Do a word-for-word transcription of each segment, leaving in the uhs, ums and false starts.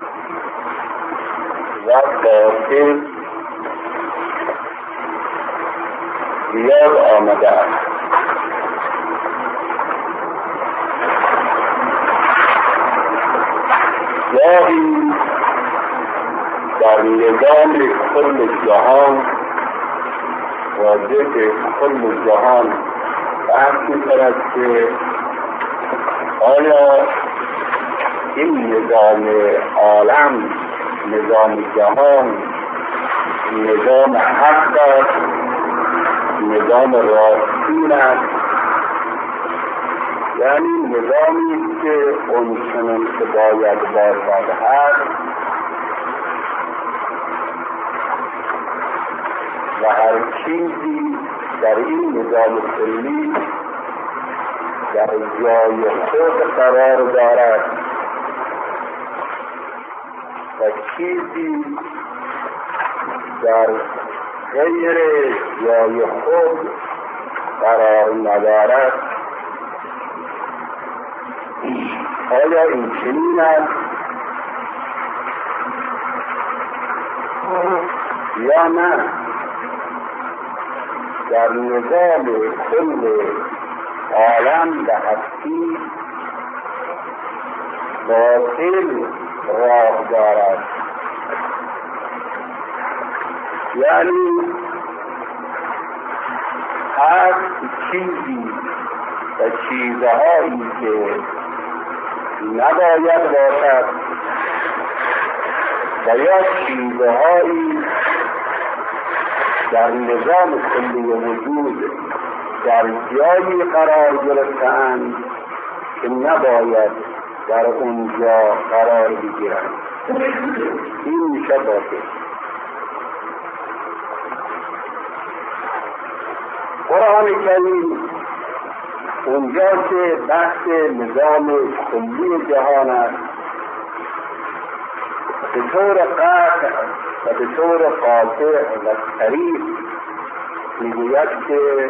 و باطل زیاد آمده است. گاهی در نظام کل جهان واجد کل جهان بحث می‌کند که آیا این نظام عالم، نظام جهان، نظام حق است، نظام راستین است، یعنی نظامی که اونچنان که باید باشد هست و هر چیزی در این نظام کلی در جای خود قرار دارد و چیزی در غیر جای خود قرار ندارد. آیا این چنین است یا نه؟ در نظام کل عالم به هستی باطل راه دارد، یعنی هر چیزی و چیزهایی که نباید باشد و یا چیزهایی در نظام کلی وجود در جایی قرار گرفتند که نباید در اونجا قرار بگیرند، این میشه باطل. قرآن کریم اونجا که بحث نظام کلی جهان است به طور قطع و به طور قاطع و صریح میگوید که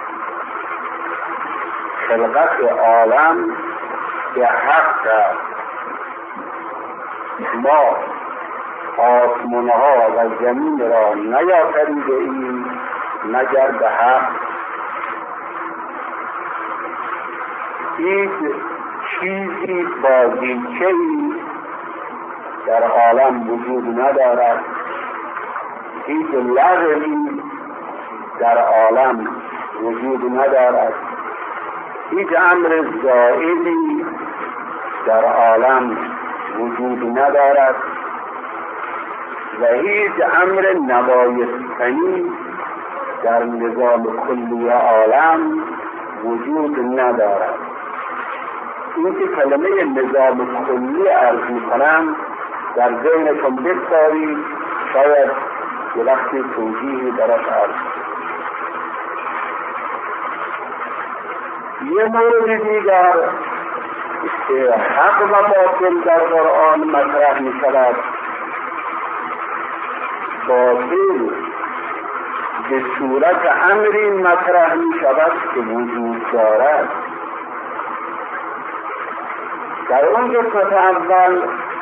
خلقت عالم به حق است. ما آسمانها و زمین را نیافریده ایم مگر به حق. هیچ چیزی بازیچه‌ای در عالم وجود ندارد، هیچ لغوی در عالم وجود ندارد، هیچ امر زائدی در عالم وجود ندارد و هیچ امر نبایستنی در نظام کلی عالم وجود ندارد. این که کلمه نظام کلی عرض می‌کنم در ذهنتون بگذارید، شاید یه وقتی توضیحی درش عرض. یه مورد دیگر که حق و باطل در قرآن مطرح می‌شود، باطل به صورت امری مطرح می‌شود که وجود دارد. در اون قسمت اول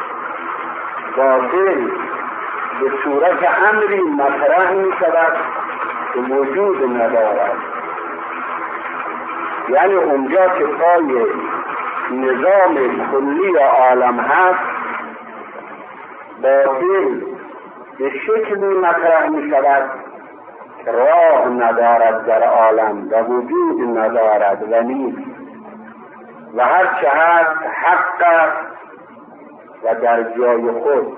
باطل به صورت امری مطرح می‌شود که وجود ندارد، یعنی اونجا که پای نظام کلی عالم هست باطل به شکلی مطرح می‌شود که راه ندارد در عالم و وجود ندارد و نیست و هر چه هست حق است و در جای خود.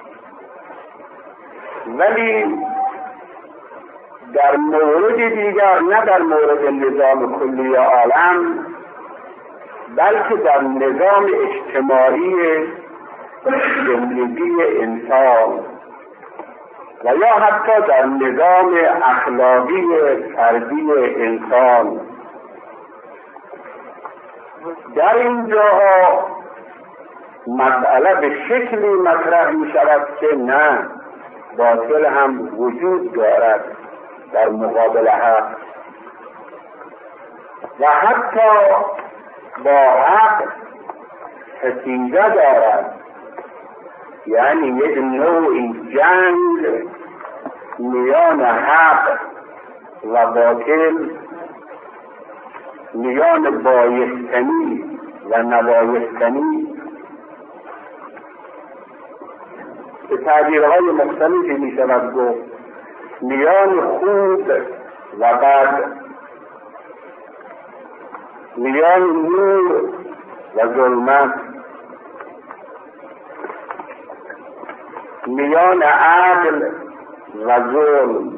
ولی در مورد دیگر، نه در مورد نظام کلی عالم بلکه در نظام اجتماعی زندگی انسان و یا حتی در نظام اخلاقی فردی انسان، در این جاها مسئله به شکلی مطرح می شود که نه، باطل هم وجود دارد در مقابل حق و حتی با حق ستیزه دارد یعنی یک نوعی جنگ میان حق و باطل، میان بایستنی و نبایستنی، به تعبیرهای مختلفی می شود گفت، میان خوب و بد، میان نور و ظلمت، میان عدل و ظلم،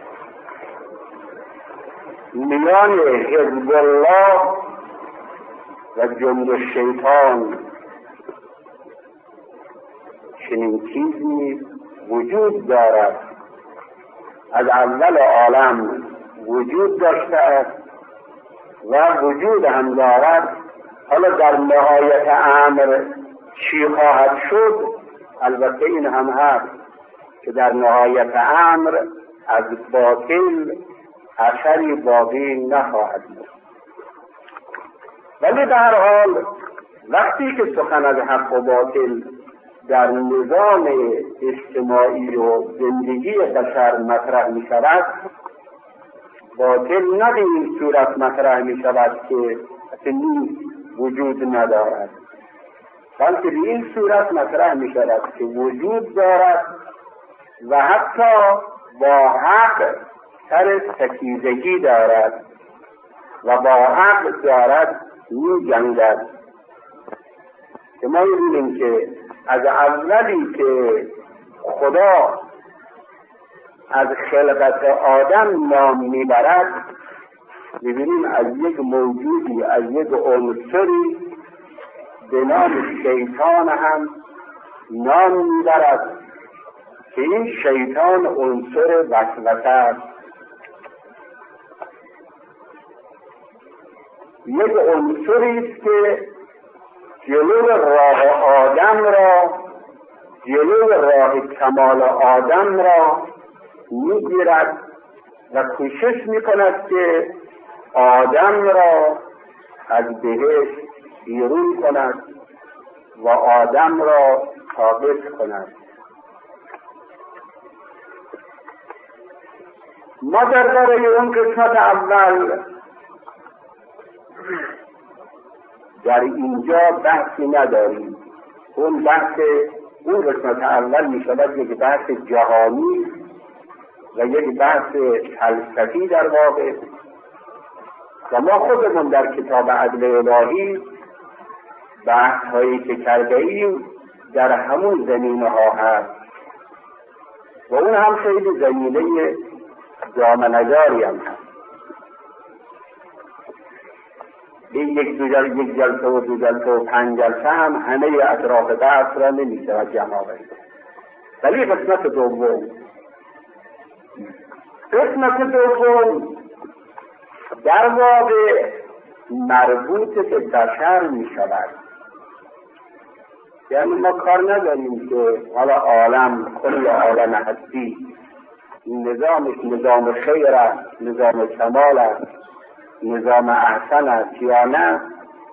میان حزب الله و جند الشیطان. چنین چیزی وجود دارد، از اول عالم وجود داشته است و وجود هم دارد. حالا در نهایت امر چی خواهد شد؟ البته این هم هست که در نهایت امر از باطل اثری باقی نخواهد بود. ولی در هر حال وقتی که سخن از حق و باطل در نظام اجتماعی و زندگی بشر مطرح می شود، باطل نه به این صورت مطرح می شود که اصلا وجود ندارد، بلکه به این صورت مطرح می شود که وجود دارد و حتی با حق سر ستیزگی دارد و با حق دارد می جنگد. که ما می‌بینیم که از اولی که خدا از خلقت آدم نام میبرد، می‌بینیم از یک موجودی، از یک عنصری به نام شیطان هم نام میبرد که این شیطان عنصر وسوسه است. یک عنصری است که جلو راه آدم را، جلو راه کمال آدم را میگیرد و کوشش میکند که آدم را از بهشت بیرون کند و آدم را ثابت کند. ما درباره اون قسمت اول در اینجا بحثی نداریم. اون بحث اون قسمت اول می شود یک بحث جهانی و یک بحث فلسفی در واقع، و ما خودمون در کتاب عدل الهی بحث هایی که کرده ایم در همون زمینه ها هست و اون هم خیلی زمینه دامنگاری هم هست. یک دو جلسه یک جلسه و دو جلسه و پنج جلسه هم همه اطراف بحث را نمی شود جمع آورد. ولی قسمت دوم قسمت دوم در واقع مربوط به بشر می شود. یعنی ما کار نداریم که حالا عالم، کل عالم هستی نظامش نظام خیر است، نظام کمال است، نظام احسن است یا نه.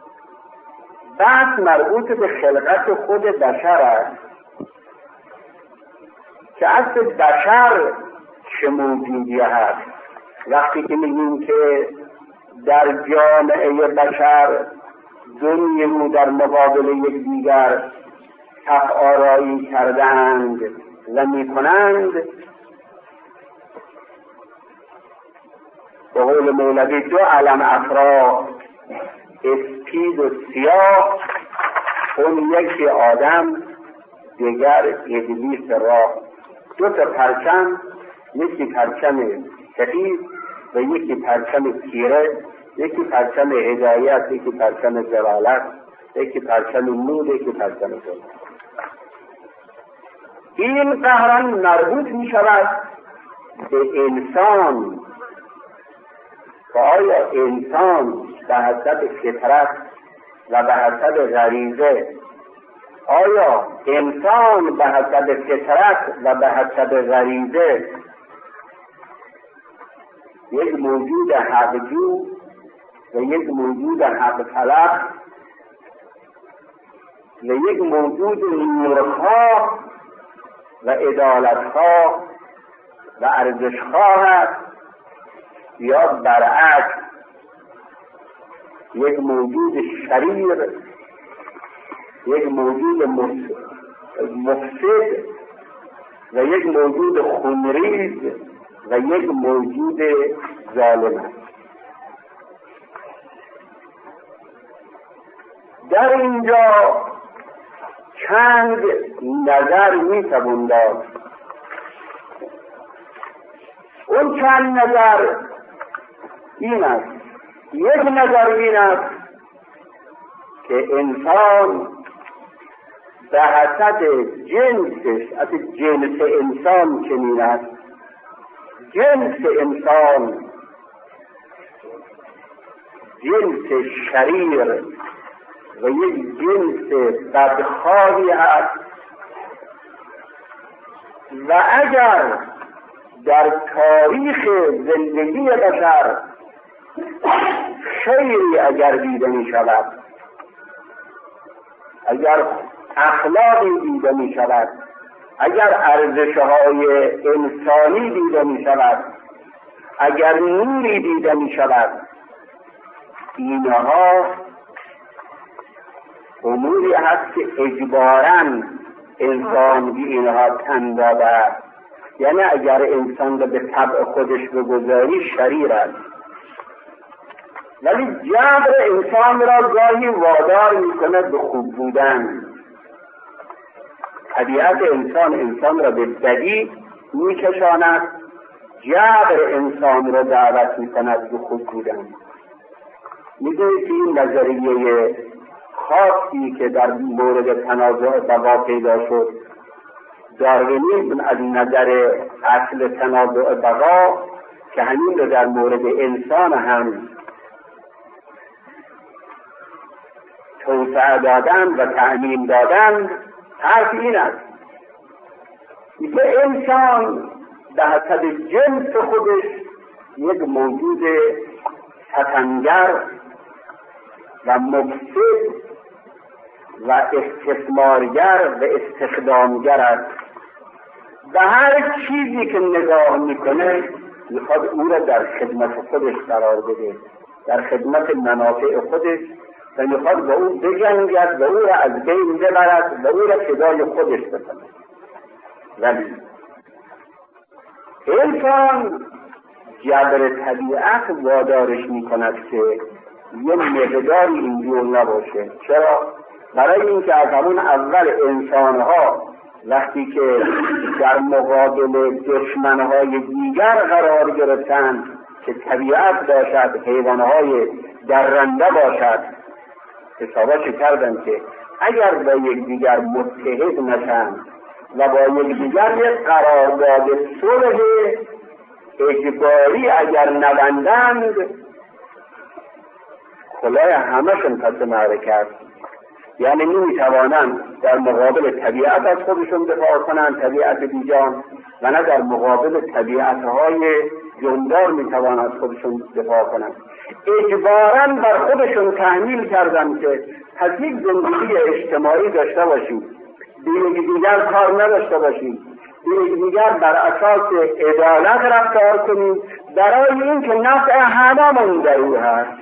بحث مربوط به خلقت خود بشر است که اصل بشر چه موجودی هست. وقتی که میگیم که در جامعه بشر دو نیرو در مقابل یک دیگر حق آرایی کردند و میکنند، به قول مولوی دو علم افرا، اسپید و سیاه، اون یکی آدم دیگر ابلیس راه. دو تا پرچم، یکی پرچم سفید و یکی پرچم تیره، یکی پرچم هدایت، یکی پرچم ضلالت، یکی پرچم نور، یکی پرچم ظلمت. این قهرن مربوط می شود به انسان که آیا انسان به حسب فطرت و به حسب غریزه، آیا انسان به حسب فطرت و به حسب غریزه یک موجود حق‌جو و یک موجود حق طلب و یک موجود نورخواه و عدالتخواه و ارزشخواه است، یا برعکس یک موجود شریر، یک موجود مفسد و یک موجود خونریز و یک موجود ظالم است. در اینجا چند نظر میتوان داد. اون چند نظر این است: یک نظر این است که انسان به حسب جنسش، از جنس انسان چنین است، جنس انسان جنس شریر و یک جنس بدخواهی است و اگر در تاریخ زندگی بشر خیری اگر دیده می شود، اگر اخلاقی دیده می شود، اگر ارزش‌های انسانی دیده می شود، اگر نوری دیده می شود، اینها اموری هست که اجباراً انسان به اینها تن داده است. یعنی اگر انسان را به طبع خودش بگذاری شریر است، ولی جبر انسان را گاهی وادار میکنه به خوب بودن. طبیعت انسان انسان را به بدی میکشاند، جبر انسان را دعوت میکند به خوب بودن. میدونید این نظریه خاصی که در مورد تنازع بقا پیدا شد، داروینیسم از نظر اصل تنازع بقا که همین رو در مورد انسان هم توسعه دادن و تعمیم دادن، حرف این است که انسان به حسب جنس خودش یک موجود ستمگر و مفسد و استثمارگر و استخدامگر است. به هر چیزی که نگاه میکنه میخواد او را در خدمت خودش قرار بده، در خدمت منافع خودش، و میخواد با او بجنگد و او را از بین ببرد و او را فدای خودش بکنه. ولی انسان جبر طبیعت وادارش میکند که یه مقداری اینجور نباشه. چرا؟ برای اینکه از همون اول انسانها وقتی که در مقابل دشمنهای دیگر قرار گرفتند که طبیعت باشد، حیوانهای درنده باشد، حسابش کردن که اگر با یکدیگر متحد نشن و با یکدیگر یک قرارداد صلح اجباری اگر نبندند، خلای همشون پس معرکه است. یعنی نمیتوانند در مقابل طبیعت از خودشون دفاع کنند، طبیعت بیجان، و نه در مقابل طبیعتهای جاندار میتوانند از خودشون دفاع کنند. اجباراً بر خودشون تحمیل کردند که پس یک زندگی اجتماعی داشته باشیم، به یکدیگر کار نداشته باشیم، به یکدیگر بر اساس عدالت رفتار کنیم، برای اینکه نفع هممون در او هست.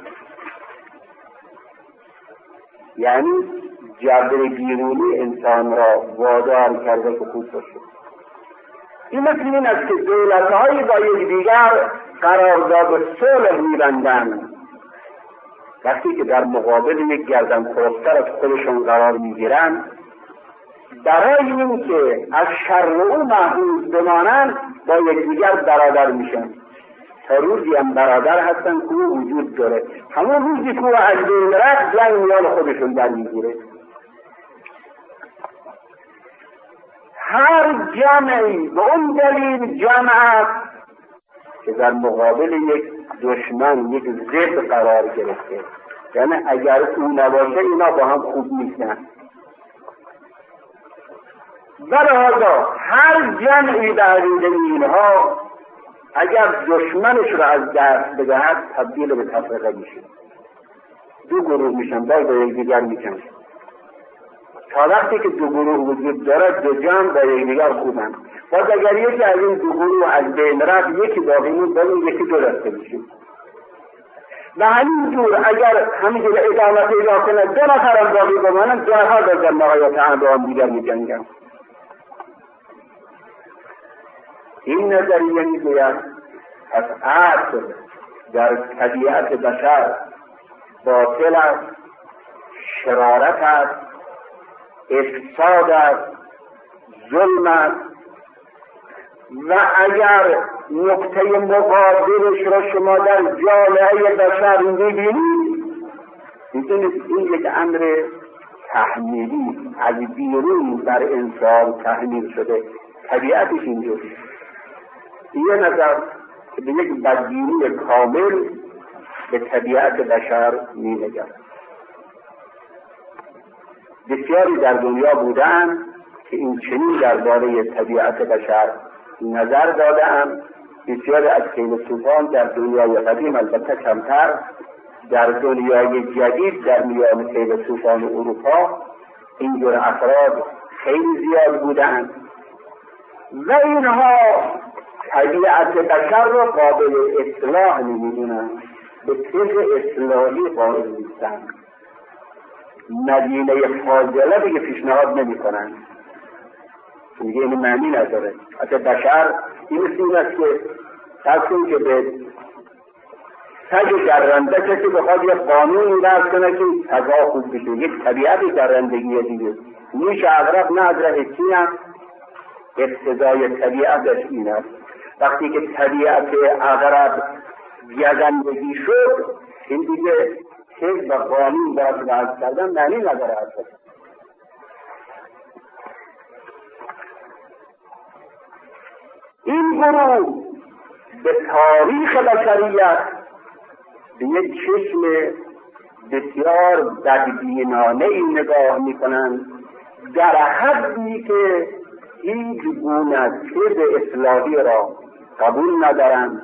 یعنی جبر بیرونی انسان را وادار کرده که خوب باشه. این مثل این است که دولت‌هایی با یکدیگر قرارداد صلح می‌بندند، وقتی که در مقابل یک گردن خواستر از خودشون قرار می‌گیرند، برای اینکه از شر او محفوظ بمانند با یکدیگر برادر میشن. تا روزی هم برادر هستن که او وجود داره، همون روزی که او از بین رفت جنگ میان خودشون در میگیره. هر جمعی به اون دلیل جمع است که در مقابل یک دشمن، یک ضد قرار گرفته. یعنی اگر او نباشه اینا با هم خوب نیستن. ولهذا هر جمعی در اینها اگر دشمنش را از دست بدهد تبدیل به تفرقه میشه، دو گروه میشن، باز به یکدیگر میکنن. تا وقتی که دو گروه وجود دارد دو جمع با یکدیگر خوبن. باز اگر یکی از این دو گروه از بین رفت یکی باقی موند باز یکی دو دسته میشه. و همینجور اگر همینجور ادامه پیدا کنه دو نفر هم باقی بمانن دو نفر در جمعیت هم با هم دیگر میجنگن. این نظریه میگوید پس اصل در طبیعت بشر باطل است، شرارت است، افساد است، ظلم است و اگر نقطه مقابلش را شما در جامعه بشر می‌بینید می‌دونید این یک امر تحمیلی از بیرون بر انسان تحمیل شده، طبیعتش اینجوری. یه نظر که به یک بدبینی کامل به طبیعت بشر می‌نگرد. بسیاری در دنیا بودند که این چنین درباره طبیعت بشر نظر دادند. بسیاری از فیلسوفان در دنیای قدیم، البته کمتر، در دنیای جدید در میان فیلسوفان اروپا اینجور افراد خیلی زیاد بودند و اینها طبیعت بشر را قابل اصلاح نمی‌دونند، به طب اصلاحی قائل نیستند، مدینه فاضله دیگه پیشنهاد نمی‌کنند، میگه این معنی نداره. حتی بشر این مثل این است که تصمیم که به سگ درنده کسی بخواد یک قانونی وضع کنه که سگا خوب بشه، یک طبیعت درندگیه دیگه. میشه عقرب نه از ره چین، اقتضای طبیعتش این است. وقتی که طبیعت عقرب گزندگی شد این دیگه حزب و قانون باید وضع کردن معنی نداره اصلا. این گروه به تاریخ بشریت به یک چشم بسیار بدبینانه ای نگاه میکنند، در حدی که هیچ گونه طب اصلاحی را قبول ندارند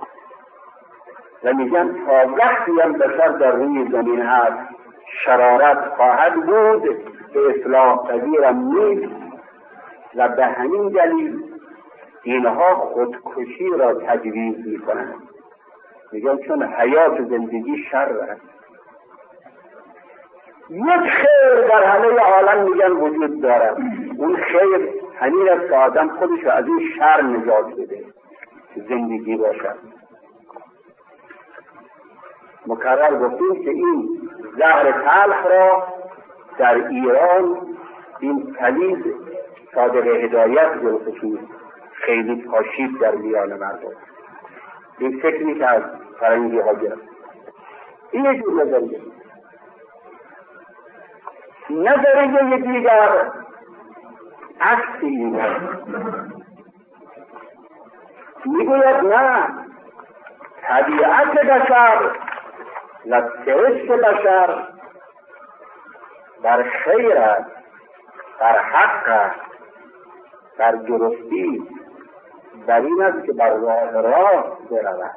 و میگن تا وقتی هم بشر در روی زمین هست شرارت خواهد بود، به اصلاح پذیرم نیست و به همین دلیل اینها خودکشی را تجویز میکنند. میگن چون حیات زندگی شر است. یک خیر در همه عالم میگن وجود دارد، اون خیر همین است که آدم خودش از این شر نجات بده، زندگی باشد. مکرر گفتیم که این زهر تلخ را در ایران این پلید صادق هدایت بالخصوص خیلی پاشید در میان مردم. این فکری که از فرنگی ها گرفت. این یک نظریه. نظریه دیگر عکس این میگوید نه، طبیعت بشر و سرشت بشر در خیر است، در حق است، در درستی، در این است که بر راه راست برود.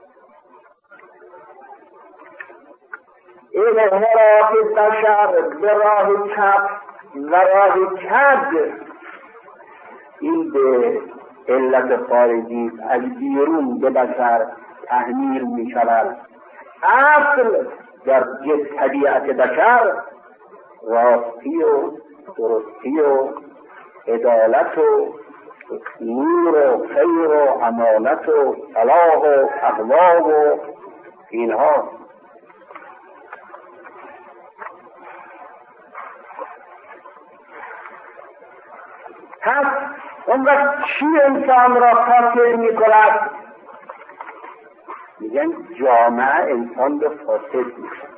این انحراف بشر به راه چپ و راه کج این به علت خارجی از بیرون به بشر تحمیل می شود. اصل در طبیعت بشر راستی و درستی و عدالت و نور و خیر و امانت و صلاح و تقوا و اینها. پس اون وقت چی انسان را فاسد می کند؟ میگن جامعه انسان را فاسد می کند.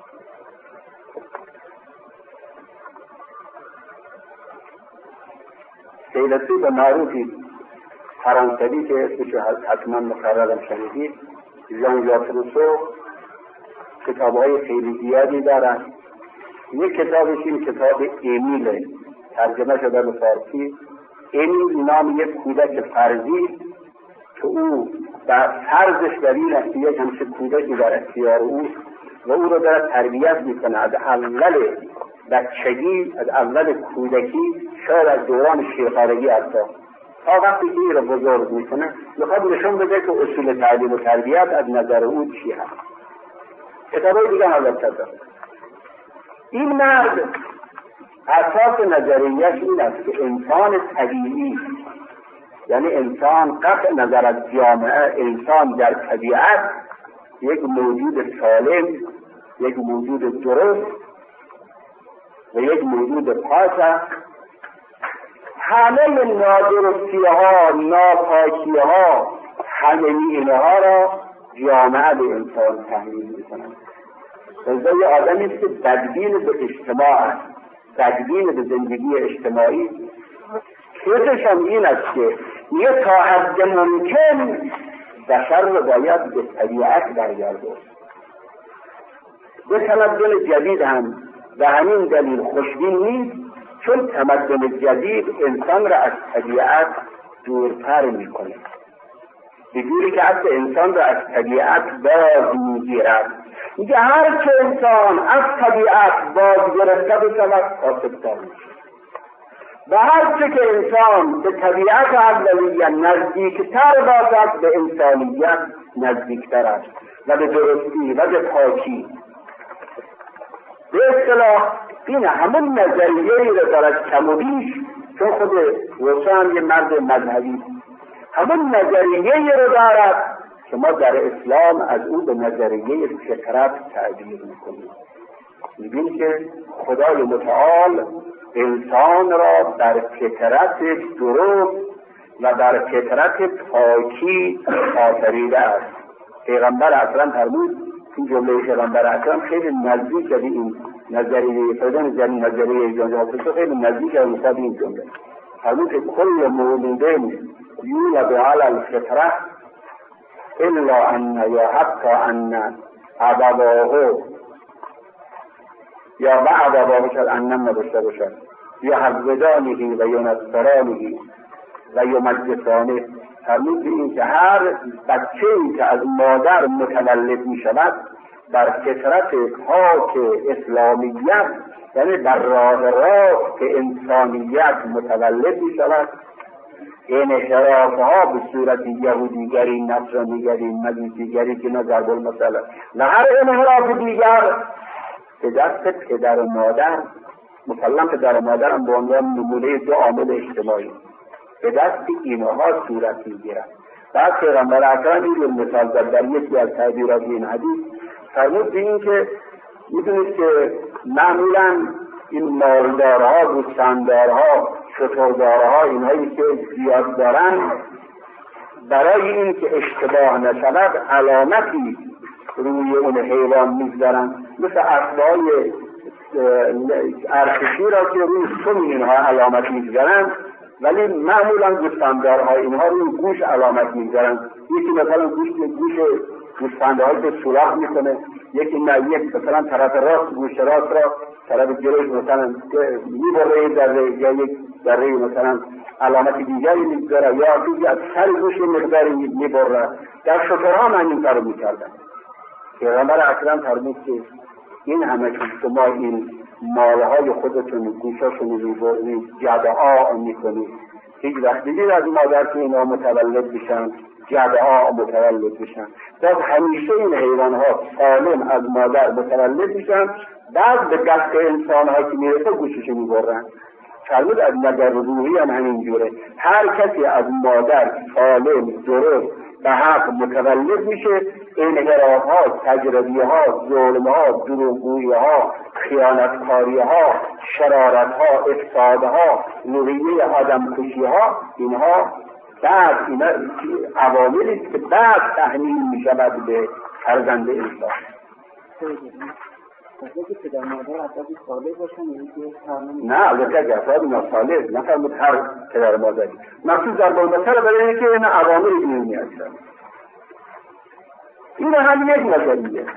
فیلسوف معروفی فرانسوی که اسمشو حتما مقررم شنیدید، ژان ژاک روسو، کتابهای خیلی زیادی دارن. یک کتابش این کتاب امیله، ترجمه شده به فارسی. امیل نام یک کودک فرضی که او در فرضش در این است یک همچه کودکی در اختیار او و او رو داره تربیت میکنه از اول بچگی، از اول کودکی، شاید از دوران شیخارگی حتی تا وقتی که این رو بزرگ میکنه میخواد نشون بده که اصول تعلیم و تربیت از نظر او چی هست. کتابای دیگه حالت داره. این مرد اساس نظریه‌اش این است که انسان طبیعی، یعنی انسان قطع نظر از جامعه، انسان در طبیعت یک موجود سالم، یک موجود درست و یک موجود پاک است. همه نادرستی ها، ناپاکی ها، همه اینها را جامعه به انسان تحمیل می‌کند. انسان یه آدمی است که بدبین به اجتماع است، بدبین به زندگی اجتماعی. خودش هم این است که یه تا حد ممکن بشر رو باید به طبیعت برگرداند. به تمدن جدید هم به همین دلیل خوشبین نیست، چون تمدن جدید انسان را از طبیعت دورتر میکنه، به جوری که حتی انسان را از طبیعت باز میگیرد. میگه هر که انسان از طبیعت باز گرفته بشود فاسدتر میشه و هر چه که انسان به طبیعت اولیه نزدیکتر باشد به انسانیت نزدیکتر است و به درستی و به پاکی. به اصطلاح این همون نظریه‌ای را دارد کم و بیش، چون خود روشن یه مرد مذهبی، همون نظریه‌ای را دارد که ما در اسلام از او به نظریه فطرت تعبیر میکنیم. میبینیم که خدای متعال انسان را بر فطرت درست و بر فطرت پاکی آفریده است. پیغمبر اکرم فرمود، این جمله پیغمبر اکرم خیلی نزدیک به این نظریه فرزن زمین نظریه جانجا خیلی نزدیک از مصاب این جمله. فرمود که کل مولودین یولد علی الفطره الا ان یا حتی ان ابواه یا بعد ابواه شد انم نبشته باشد یا حفظدانهی و ینصرانهی و یمجسانه. فرمود به این که هر بچه‌ای که از مادر متولد می شود بر فطرت پاک اسلامیت، یعنی بر راه راست انسانیت متولد می شود. انحرافها به صورت یهودیگری، نصرانیگری، مجوسیگری که نظر بالمثل و هر انحراف دیگر به دست پدر و مادر، مسلم پدر و مادر هم به عنوان نمونه دو عامل اجتماعی، به دست اینها صورت میگیرد. بعد پیغمبر اکرم این رو مثال زد در یکی از تعبیرات این حدیث. فرمود به این که میدونید که معمولا این مالدارها، گوسفنددارها، شتردارها، اینهایی که زیاد دارن، برای این که اشتباه نشود علامتی روی اون حیوان میگذارن، مثل اسبای ارتشی را که روی سم اینها علامت میگذارن، ولی معمولا گوسفنددارها اینها روی گوش علامت میگذارن. یکی مثلا گوش گوش گوسفندهایی که سوراخ میکنه، یکی نه، یک مثلا طرف راست گوش راست را طرف جلوش مثلا میبره ذره، یا یک ذره مثلا علامت دیگری میگذاره، یا دیگه از سر گوش مقداری میبره. در شترها من این کارو میکردن. پیغمبر اکرم فرمود که این همه که شما این مالهای خودتون گوشاشون میبرید، جده ها میکنید، هیچ وقت دیدید از مادر که اینا متولد بشن، جده ها متولد بشن. باز همیشه این حیوان ها سالم از مادر متولد بشن، بعد به دست انسان ها که میرسه گوشش میبرن. فرمود از نظر روحی هم همینجوره. هر کسی از مادر سالم درست به حق متولد میشه، انحراف ها، تجربی ها، ظلم ها، دروغگویی ها، خیانتکاری ها، شرارت ها، افساد ها، نوعیه آدم کشی ها، اینها بعد اینا عواملی است که بعد تحمیل می شود به فرزند انسان. نه، البته افراد ناصالح نفرمود هر پدر مادری، مخصوص در بالمثل برای اینکه این عوامل اینمی هستن. این هم یک نظریه.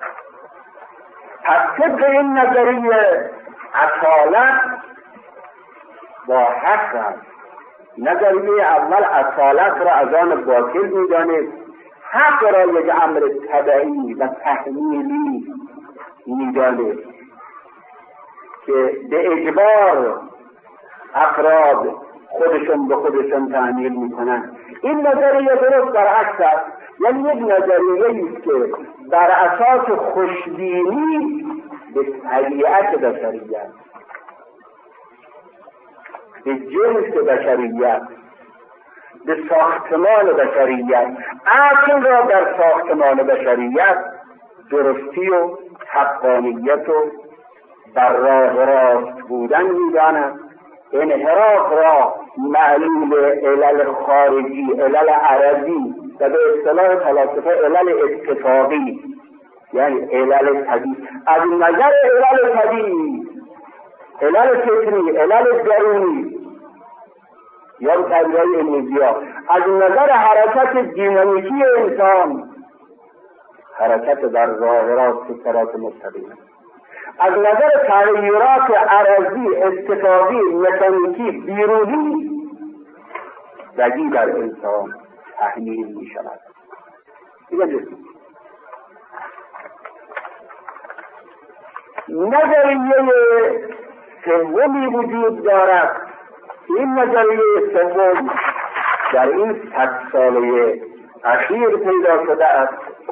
پس طبق این نظریه اصالت با حق هست. نظریه اول اصالت را از آن باطل می‌داند، حق را یک امر طبیعی و تحمیلی می‌داند که به اجبار افراد خودشون به خودشون تعمیل میکنن. این نظریه درست برعکس است، یعنی یک نظریه است که بر اساس خوشبینی به طبیعت بشریت، به جنس بشریت، به ساختمان بشریت، عقل را در ساختمان بشریت درستی و حقانیت و بر راه راست بودن می‌دانند. انحراف را معلول علل خارجی، علل عرضی و به اصطلاح فلاسفه علل اتفاقی، یعنی علل طبیعی، از نظر علل طبیعی، علل فطری، علل درونی یا طبیعی انرژیا، از نظر حرکت دینامیکی انسان، حرکت در راه راست صراط مستقیم، از نظر تغییرات عرضی، اتفاقی، مکانیکی، بیرونی بدی در انسان تحمیل می شود. نظریه سومی وجود دارد. این نظریه سوم در این صد ساله اخیر پیدا شده است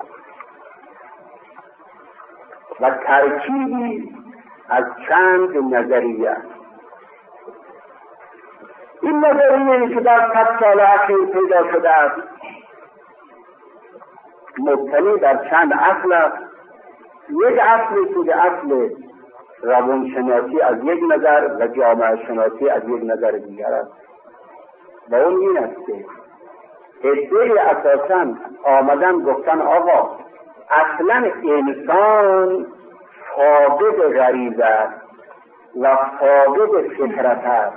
و ترکیبی از چند نظریه. این نظریه که در صد سال اخیر پیدا شده است مبتنی در چند اصل است. یک اصل که اصل روانشناسی از یک نظر و جامعه شناسی از یک نظر دیگر است و اون این است که عده‌ای اساساً آمدن گفتن آقا اصلا انسان فاقد غریزه است و فاقد فطرت است.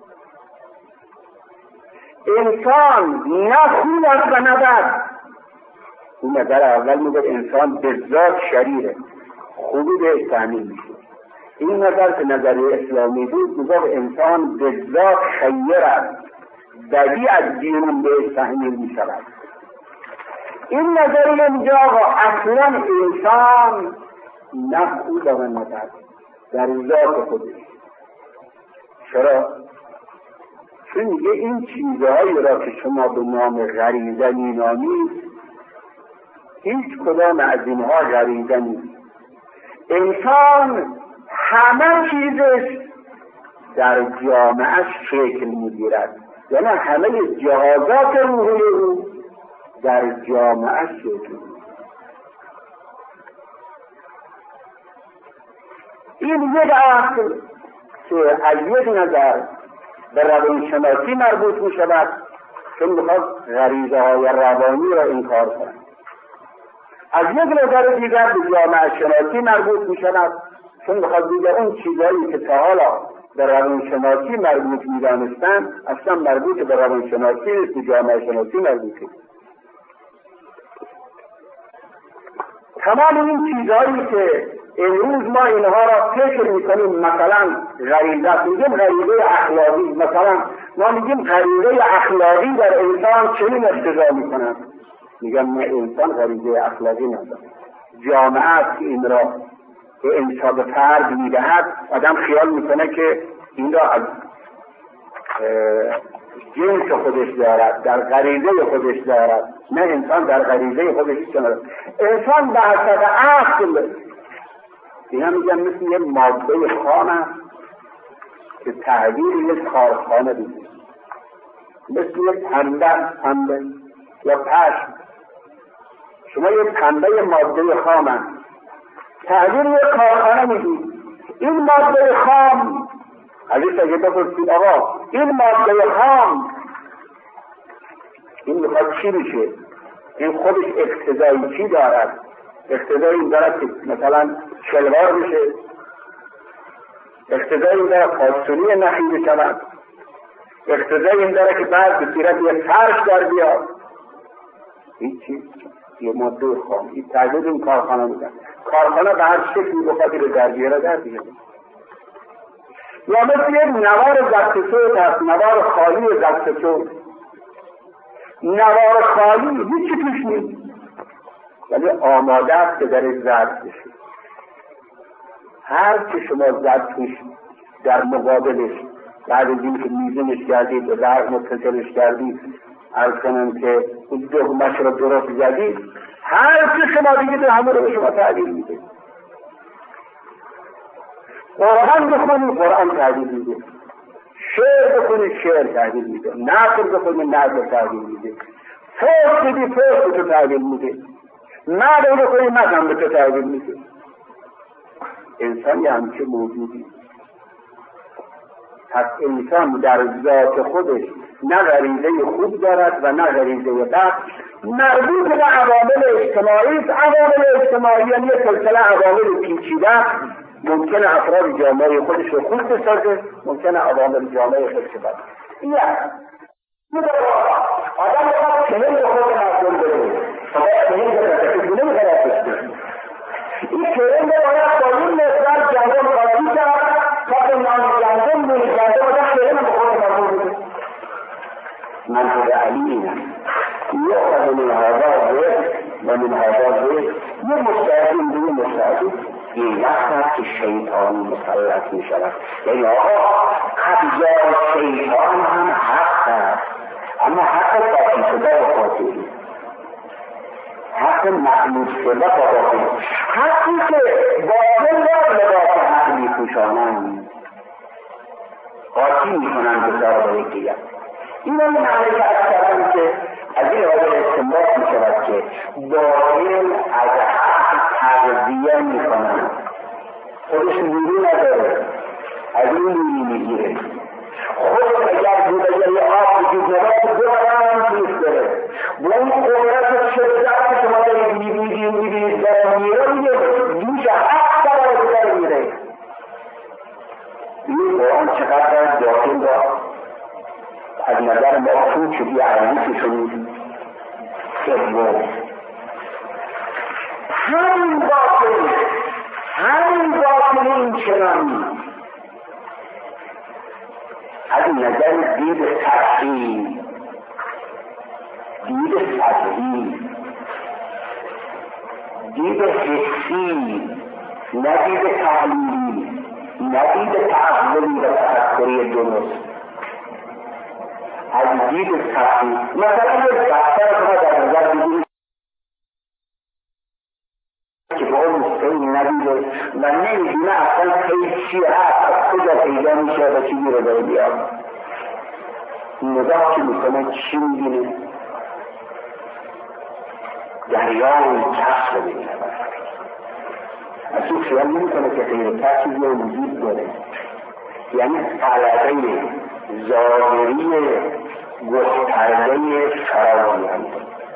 انسان نه خوب است و نه بد. این نظر اول میگه انسان به ذات شریره، خوبی بهش تعمیل میشه. این نظر که نظریه اسلامی بود میگه انسان به ذات خیر است، بدی از بیرون بهش تعمیل میشود. این نظریه میگه آقا اصلا انسان نه خوب و نه بد در ذات خودش. چرا؟ چون میگه این چیزهایی را که شما به نام غریزه مینامید هیچ کدام از اینها غریزه نیست. انسان همه چیزش در جامعهش شکل میگیرد، یعنی همه جهازات روحی او در جامعهش شکل میگیرد. این یک اصل که از یک نظر به روانشناسی مربوط می شود، چون میخواد غریزه های روانی را انکار کند. از یک نظر دیگر به جامعه شناسی مربوط می شود، چون میخواد دیگر اون چیزهایی که تا حالا به روانشناسی مربوط می دانستن اصلا مربوط به روانشناسی نیست، به جامعه شناسی مربوطه. تمام این چیزهایی که امروز ما اینها را فکر میکنیم، مثلا غریزه، میگیم غریزه اخلاقی، مثلا ما میگیم غریزه اخلاقی در انسان چنین اقتضا میکنند، میگم نه، انسان غریزه اخلاقی نداره. جامعه است که این را به انسان فرد میدهد. آدم خیال میکنه که این را از جنس خودش دارد، در غریزه خودش دارد. نه، انسان در غریزه خودش ندارد. انسان به حسب عقل، اینا میگن مثل یه ماده خام است که تغییر یک کارخانه دیده، مثل یک پنبه پنبه یا پشم. شما یک پنبه ماده خام است، تغییر یک کارخانه میدید. این ماده خام، علی ساگه بپرسید آقا این ماده خام این میخواد چی میشه؟ این خودش اقتضایی چی دارد؟ اقتضایی این دارد که مثلا شلوار بشه، اقتضایی این دارد پاستونی نخیده شود، اقتضایی این دارد که بعد به صورت یک فرش در بیاد. هیچی، یه ماده خام. این تغییر این کارخانه میدن. کارخانه به هر شکلی بخواهی رو در بیاره در بیاره. یا مثل یک نوار ضبط صوت هست، نوار خالی ضبط صوت. نوار خالی هیچی توش نیست، ولی آماده است که در ضبط بشه. هر که شما زد توش در مقابلش بعد از این که میزنش کردید و درد متصلش کردید عرض کنم که اون دغمش رو درست زدید، هر که شما دیگه همه رو به شما تعبیر میده. قرآن بخونید قرآن تعبیر میده، شعر بخونید شعر تعبیر میده، نثر بخونید نثر تعبیر میده، فوق بدی فوق به تو تعبیر میده، مدح بخونید مدح به تو تعبیر میده. انسان یه همچه موجودی. پس انسان در ذات خودش نه غریزه خوب دارد و نه غریزه بد، مربوط به عوامل اجتماعی است. عوامل اجتماعی یعنی یک سلسله عوامل پیچیده، ممکنه افراد جامعه خودش رو خوب بسازه، ممکنه عوامل جامعه خودش رو بد. این آدم باید چنین به خود مردم بده، باید چنین بده که گونه میخواید بشته. این چنین باید با این نظر جنگم قاضی کرد تا که نام جنگم بونی جنگم باید چنین به خود مردم بده. منظور علی اینم یه من هذا زید و من هذا زید یه مستعدین دیگه مستعدین این وقت که شیطان مسلط می شود. یعنی آقا ابزار شیطان هم حق هست، اما حق باقی شده با باطلی، حق مخلوط شده با باطلی، حقی که باطل را لباس حق می پوشانند قاطی می کنند بسار با یکیت. این هم معنی که از کردن که از این حاضر استنباط می شود که باطل از حق تغذیه می کنند، خودش نیرو نداره، از این نیرو میگیره. خود اگر بود اگر یه آب بجید نباید دو برام تویست داره، با اون قدرت شدت که شما دارید میبینید میبینید داره میره میگه دوش حق داره داره میره. این قرآن چقدر داخل را از نظر ما خود شدی عربیشون سبب همین باطل همین باطل این چنانی از نظر دید تفصیل، دید سطحی، دید حسی، نه دید تحلیلی، نه دید تعقلی و تفکری درست، از دید سطحی. مثلا یک دفتر شما در نظر بگیرید که به اون مستقیم ندیده و نمیدونه اصلا خیلی چی هست، از کجا پیدا میشه و چی رو داره بیاد، نگاه که میکنه چی میبینه؟ دریای کس رو ببینه. از این خیال نمیکنه که غیر کسی رو وجود داره. یعنی طلبه ظاهری گسترده فراوانی.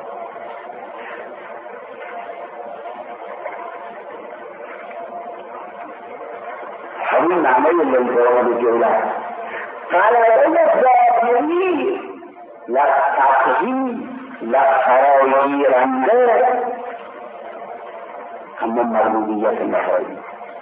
همین معنی لنگران جولت طلبه ظاهری لطفهی لطفراگیرنده، اما مربوبیت نهایی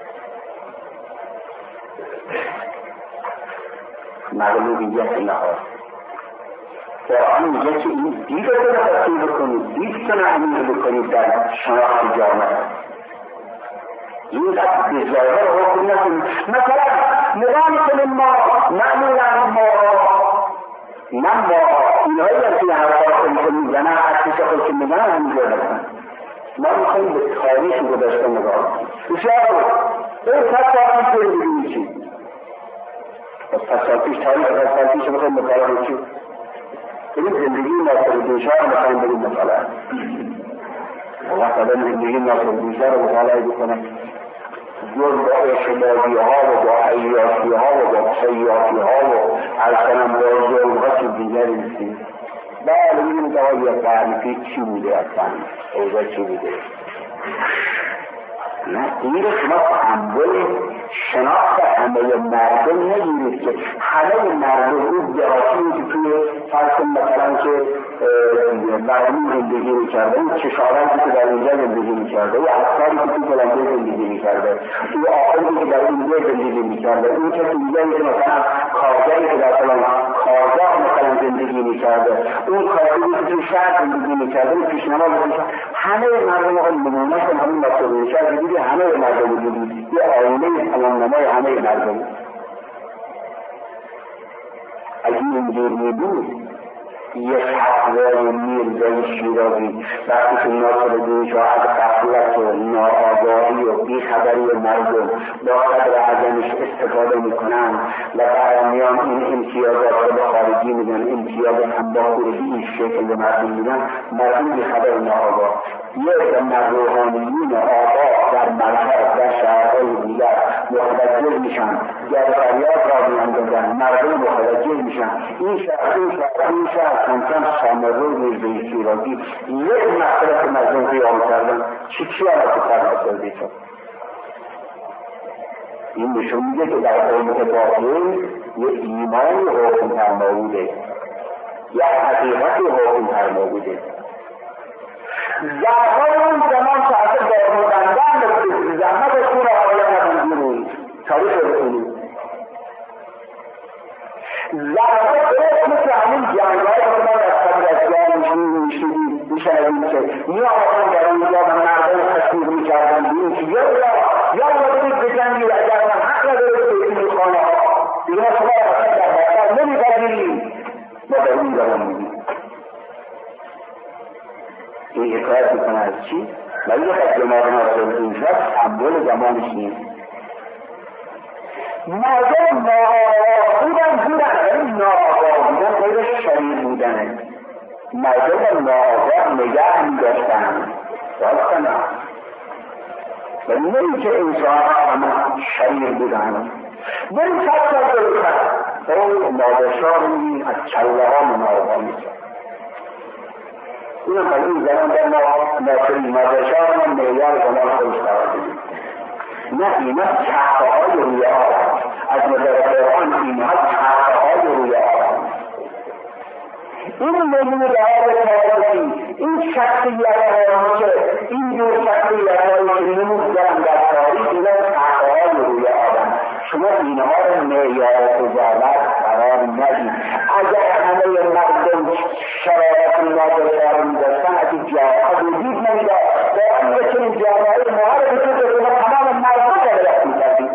مغلوبیت نهایی. قرآن میگه که این دید رو تفصیل بکنید، دید رو عمیق بکنید در شناخت جامعه. این دست به ظاهر حکم نکنید. مثلا نگاه میکنیم ما معمولا ما من با اینهایی هست که حرفا خودشون میزنن حرفش خودشون میزنن همینجا بکنن. ما میخواییم به تاریخ گذشته نگاه کنیم. بسیار این تصاقی که رو بگیم چی؟ از تصاقیش تاریخ از تصاقیش بخوایم مطالعه چی؟ این زندگی ناصرالدین شاه رو بخوایم بریم مطالعه. وقت آدم زندگی ناصرالدین شاه رو مطالعه بکنم جز با اشتباهی ها و با عیاشی ها و با سیاسی ها و ارسنم با ظلمات دیگری میسید. بله این دقایی تعریفی چی بوده اصلا؟ اوضاع چی بوده؟ نه این شما تحمل شناخت همه مردم نگیرید که همه مردم اون دهاتی که توی فرق مثلا که برانی زندگی میکرده، اون چشارتی که در اینجا زندگی میکرده، اون افکاری که توی کلنگه زندگی میکرده، اون آخری که در اینجا زندگی میکرده، اون که توی مثلا کارگری که در فلان کارگاه مثلا زندگی میکرده، اون کارگری که توی شهر زندگی میکرده، اون پیشنماز میکرده، همه مردم آقا نمونه کن همین مطلوبه شهر دیگه زندگی همه مردم وجود، یه آینه تمام‌نمای همه مردم. اگه اینجور میبود یه فتوای میرزای شیرازی وقتی که ناصر الدین شاه از غفلت و ناآگاهی و بیخبری مردم با قدر عظمش استفاده میکنن و برمیان این امتیازات رو به خارجی میدن، امتیازات هم با خورجی این شکل به مردم میدن، مردم بیخبر و ناآگاه. یک من روحانیون آقا در مرکز در شهرهای دیگر متوجه میشن، در فریاد را میاندازن، مردم متوجه میشن. این شهر این شهر این شهر کمکم سامرو میرزای شیرازی یک مسئله که مردم قیام کردن چی چی آنها که فرماسل بیتون. این نشون میده که در قومت باطل یه ایمان حکم فرما بوده، یه حقیقت حکم فرما بوده. زنهای اون زمان که اصلا دارو بندن زحمت خون آقای ندن بیرون تاریخ بکنید. زنهای درست مثل همین جنگهای که من از قبل از جان میشنید میشنید که می آقایان در اونجا و مردم تصویر میکردن بیرون که یا یا بودید به جنگی اگر من حق نداره به این خانه ها اینا شما اصلا در بستر نمیپذیرید ما در اون زمان میدید. این حکایت میکنه از چی؟ ولی یک جناب ناصر الدین شاه سمبل زمانش نیست. مردم ناآگاه بودن بودن ولی ناآگاه بودن غیر شریع بودنه. مردم ناآگاه نگه میداشتن راستن و نمی که انسان ها همه شریع بودن. بریم صد سال بروتن او نادرشاه روی از چله ها مناقا میشن. این هم این زمان در ناصری نادرشاه هم معیار زمان خودش قرار بدید. نه اینا چهره های روی آب از نظر قرآن اینها چهره های روی آب. این نمونه دار تاریخی این شخصیت هایی که این جور شخصیت هایی که نمود دارن در تاریخ اینا چهره های روی آب. شما اینها رو معیار قضاوت قرار ندید. اگر همه مردم شرایط نادرشاه رو میداشتن از این جاها وجود نمیداد و آن یکی این جامعه ما رو وجود داشتن تمام مردم قبلت میکردید.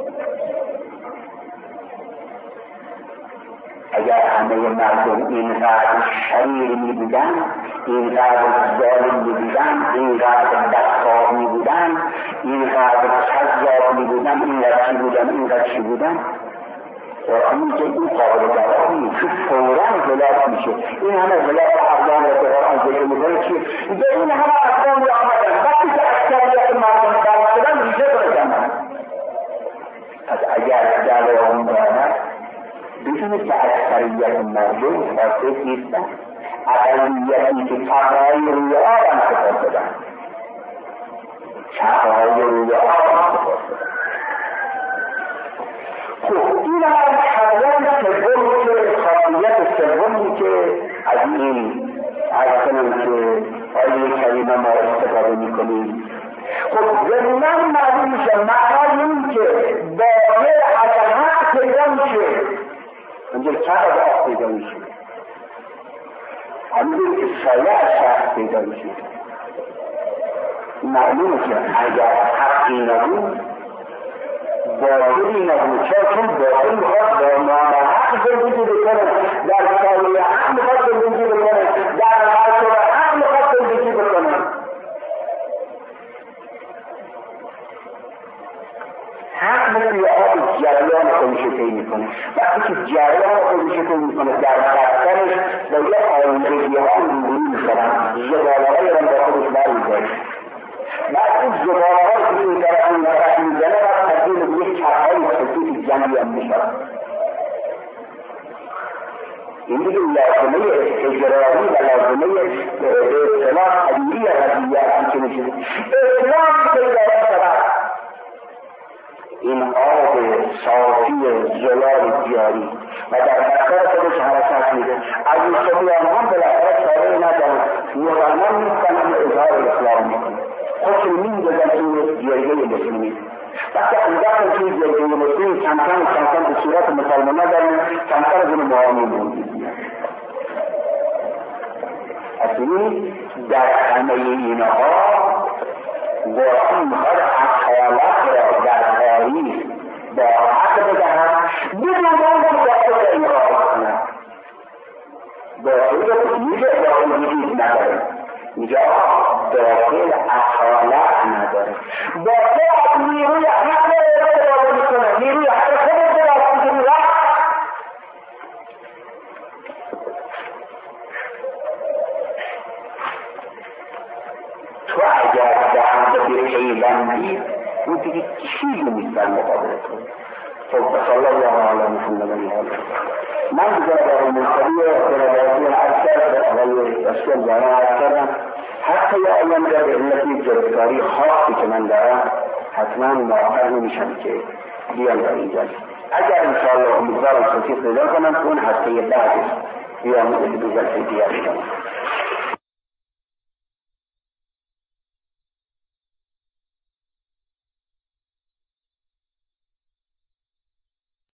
اگر همه مردم اینقدر شریر میبودن، اینقدر ظالم میبودن، اینقدر بدخواه میبودن، اینقدر کذاب میبودن، اینقدر چی بودن اینقدر چی بودن قرآنی که این قابل جواب نیست که فوراً غلاف میشه. این همه غلاف اقدام رو به قرآن ذکر میکنه که به این همه اقدامی آمدن وقتی که اکثریت مردم برد شدن ریشه کنن. پس اگر جواب دارد بدونید که اکثریت مردم فاسد نیستن، اقلیتی که چهره‌های روی آب هم سپاس دادن، چهره‌های روی آب هم سپاس دادن. خب این هم خواهیت سومی که خواهیت سومی که از این از کنم که آیه کریمه ما استفاده میکنیم. خب ضمناً معلوم میشه معنای این که باقی از حق پیدا میشه اونجا چقدر آب پیدا میشه، همینجور که سایه از شخص پیدا میشه. معلومه که اگر حقی نبود باطلی نبود، چون باطل میخواد با نام حق زندگی بکنه، در سایه حق میخواد زندگی بکنه، در حق حق میخواد زندگی بکنه. حق مثل آب جریان خودش طی میکنه. وقتی که جریان خودش طی میکنه در بسترش با یه آلودگی ها روبرو میشدن، زباله‌های را با خودش برمی‌داره. بعد این زباله‌ها که این طرف این طرف میزنه و تبدیل به یک چرخهای خطوط جمعی هم میشن. این دیگه لازمه اجرایی و لازمه اصطلاح طبیعی قضیه هم که میشه. اسلام پیدا شود این آب صافی زلال جاری و در بستر خودش حرکت میده. از این سفیان هم بالاخره چاره ندارن، مسلمان نیستن اما اظهار اسلام میکنه، خودشون میندازن توی جرگه مسلمی. وقتی انداختن توی جرگه مسلمی کم کم کم کم به صورت مسلمان ندارن، کم کم از این معامل موندید. اصلی در همه اینها قرآن میخواد اصالت را در تاریخ با حق بدهد بدون آنکه دست این کار کند. داخل میگه داخل وجود نداره، میگه داخل اصالت نداره. داخل نیروی حق را ارتباط میکنه، نیروی حق خودت را میکنه. تو اگر دهنده به پیوندی اون دیگه چیزی نیست در مقابل تو. خب صلی الله علیه محمد و آله. من دیگر در این مصابی برادرسی اکثر به آقای رسول جانه عرض کردم، حتی یا آیم در علتی گرفتاری خاصی که من دارم حتما موفق نمیشم که بیان در اینجا. اگر انشاءالله امیدوارم توفیق پیدا کنم اون هفته بعدش بیان در جلسه دیگر کنم.